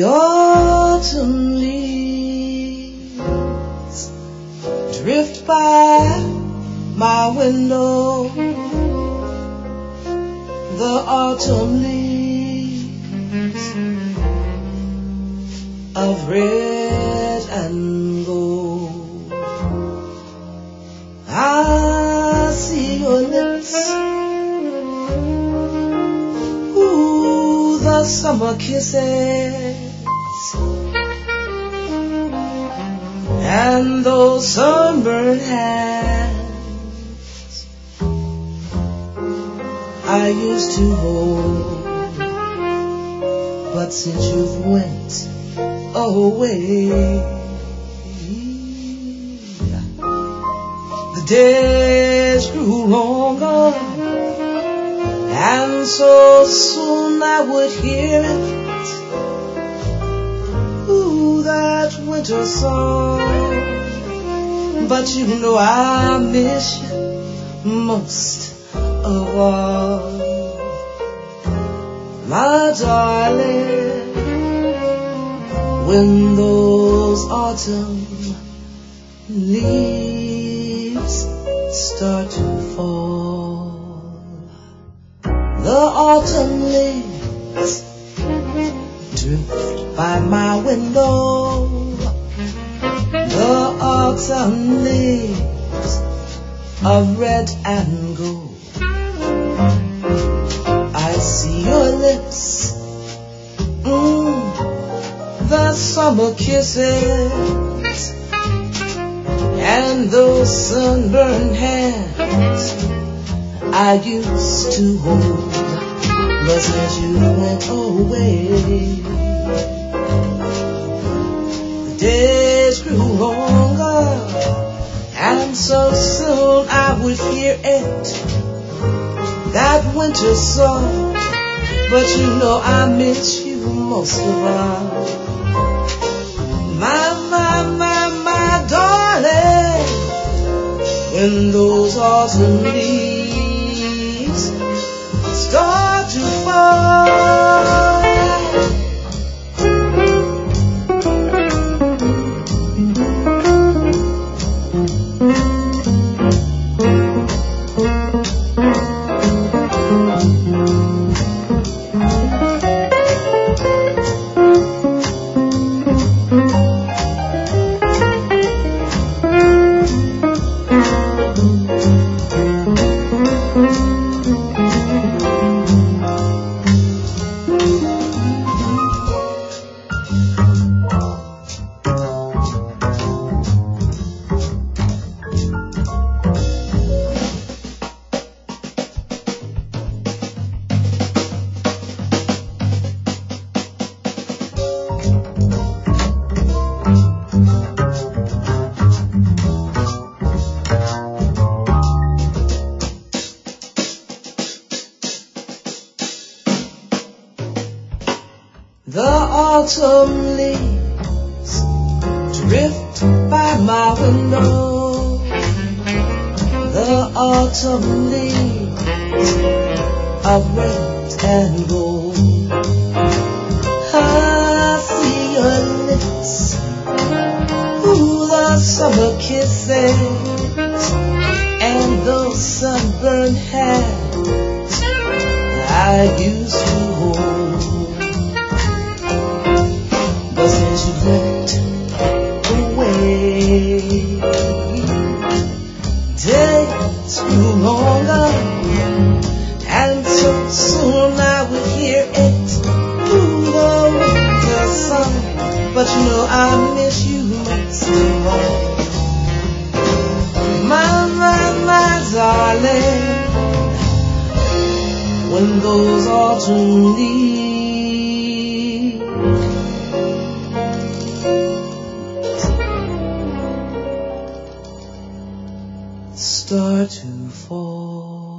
The autumn leaves drift by my window. The autumn leaves of red and gold. I see your lips, ooh, the summer kisses, and those sunburned hands I used to hold. But since you've went away, the days grew longer, and so soon I would hear it, ooh, that winter song. But you know I miss you most of all, my darling. When those autumn leaves start to fall, the autumn leaves drift by my window. The autumn leaves of red and gold. I see your lips, the summer kisses, and those sunburned hands I used to hold. But since you went away, the days grew longer, and so soon I would hear it, that winter song. But you know I miss you most of all, my darling. When those autumn leaves start to fall. The autumn leaves drift by my window. The autumn leaves of red and gold. I see your lips, ooh, the summer kisses, and those sunburned hands I used to hold. But since you went away, days grew longer, and so soon I would hear it through the winter sun. But you know I miss you most of all, my darling. When those autumn leaves start to fall.